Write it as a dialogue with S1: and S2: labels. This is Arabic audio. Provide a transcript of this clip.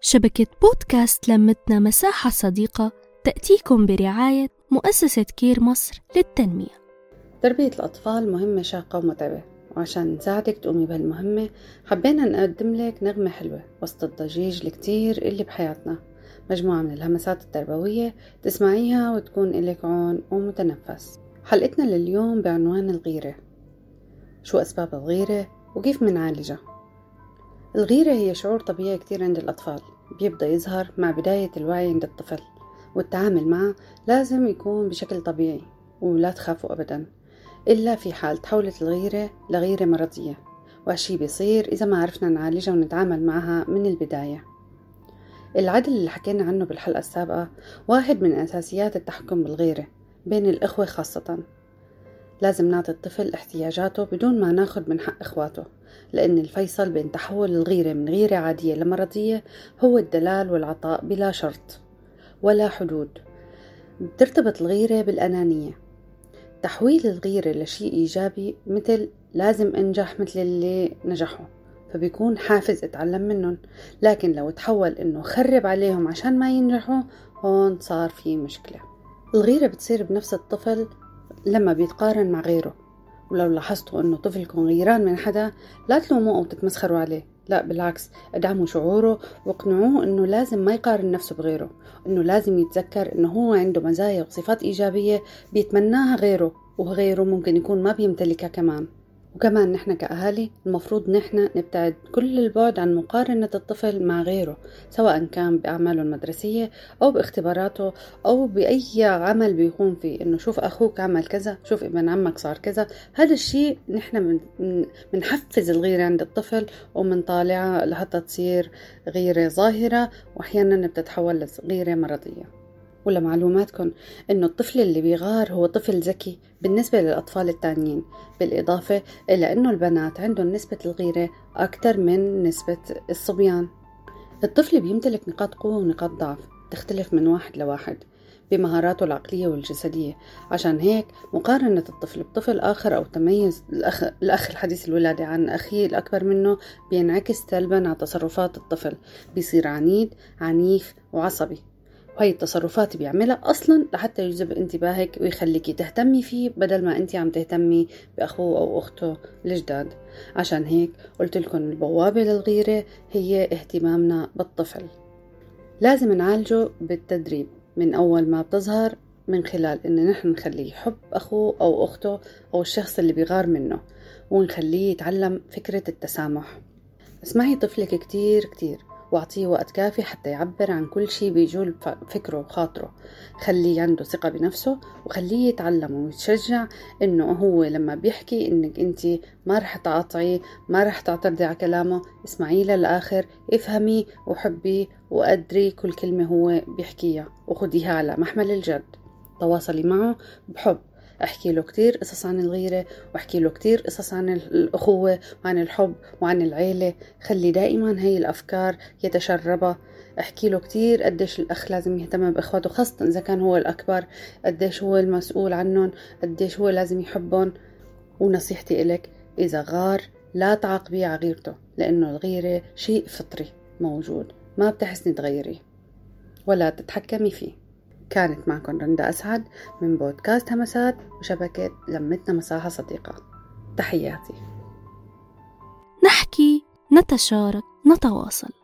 S1: شبكة بودكاست لمتنا مساحة صديقة تأتيكم برعاية مؤسسة كير مصر للتنمية.
S2: تربية الأطفال مهمة شاقة ومتعبة، وعشان نساعدك تقومي بهالمهمة حبينا نقدم لك نغمة حلوة وسط الضجيج الكتير اللي بحياتنا، مجموعة من الهمسات التربوية تسمعيها وتكون إلك عون ومتنفس. حلقتنا لليوم بعنوان الغيرة. شو أسباب الغيرة وكيف منعالجها؟ الغيرة هي شعور طبيعي كتير عند الأطفال، بيبدأ يظهر مع بداية الوعي عند الطفل، والتعامل معه لازم يكون بشكل طبيعي ولا تخافوا أبدا، إلا في حال تحولت الغيرة لغيرة مرضية، وهالشي بيصير إذا ما عرفنا نعالجها ونتعامل معها من البداية. العدل اللي حكينا عنه بالحلقة السابقة واحد من أساسيات التحكم بالغيرة بين الإخوة خاصة. لازم نعطي الطفل احتياجاته بدون ما ناخد من حق إخواته، لأن الفيصل بين تحول الغيرة من غيرة عادية لمرضية هو الدلال والعطاء بلا شرط ولا حدود. بترتبط الغيرة بالأنانية. تحويل الغيرة لشيء إيجابي مثل لازم أنجح مثل اللي نجحوا، فبيكون حافز أتعلم منهم، لكن لو تحول إنه خرب عليهم عشان ما ينجحوا، هون صار في مشكلة. الغيرة بتصير بنفس الطفل لما بيتقارن مع غيره، ولو لاحظتوا إنه طفلكم غيران من حدا لا تلوموه أو تتمسخروا عليه، لا بالعكس، ادعموا شعوره واقنعوه إنه لازم ما يقارن نفسه بغيره، إنه لازم يتذكر إنه هو عنده مزايا وصفات إيجابية بيتمناها غيره، وغيره ممكن يكون ما بيمتلكها كمان. وكمان نحن كأهالي المفروض نحن نبتعد كل البعد عن مقارنة الطفل مع غيره، سواء كان بأعماله المدرسية أو باختباراته أو بأي عمل بيقوم فيه، إنه شوف أخوك عمل كذا، شوف ابن عمك صار كذا. هذا الشيء نحن منحفز الغيرة عند الطفل ومنطالعها لحتى تصير غيرة ظاهرة، وأحيانا بتتحول لغيرة مرضية. ولمعلوماتكم إنه الطفل اللي بيغار هو طفل ذكي بالنسبة للأطفال التانيين، بالإضافة إلى إنه البنات عندهم نسبة الغيرة أكثر من نسبة الصبيان. الطفل بيمتلك نقاط قوة ونقاط ضعف تختلف من واحد لواحد بمهاراته العقلية والجسدية، عشان هيك مقارنة الطفل بطفل آخر أو تميز الأخ الحديث الولادة عن أخيه الأكبر منه بينعكس سلبا على تصرفات الطفل، بيصير عنيد عنيف وعصبي، وهي التصرفات بيعملها أصلا لحتى يجذب انتباهك ويخليكي تهتمي فيه بدل ما أنت عم تهتمي بأخوه أو أخته الجداد. عشان هيك قلت لكم البوابة للغيرة هي اهتمامنا بالطفل. لازم نعالجه بالتدريب من أول ما بتظهر، من خلال إن نحن نخليه يحب أخوه أو أخته أو الشخص اللي بيغار منه، ونخليه يتعلم فكرة التسامح. اسمعي طفلك كتير كتير واعطيه وقت كافي حتى يعبر عن كل شيء بيجول فكره وخاطره. خليه عنده ثقة بنفسه وخليه يتعلم ويتشجع انه هو لما بيحكي انك انتي ما رح تقاطعيه، ما رح تعترضي على كلامه، اسمعيه للآخر، افهمي وحبي وقدري كل كلمة هو بيحكيها وخديها على محمل الجد. تواصلي معه بحب، احكي له كتير قصص عن الغيرة، واحكي له كتير قصص عن الأخوة وعن الحب وعن العيلة. خلي دائما هاي الأفكار يتشربها. احكي له كتير قديش الأخ لازم يهتم بإخواته، خاصة إذا كان هو الأكبر، قديش هو المسؤول عنهم، قديش هو لازم يحبهم. ونصيحتي إلك، إذا غار لا تعاقبيه على غيرته، لأنه الغيرة شيء فطري موجود ما بتحسني تغيريه ولا تتحكمي فيه. كانت معكم رندا أسعد من بودكاست همسات وشبكة لمتنا مساحة صديقة. تحياتي.
S1: نحكي، نتشارك، نتواصل.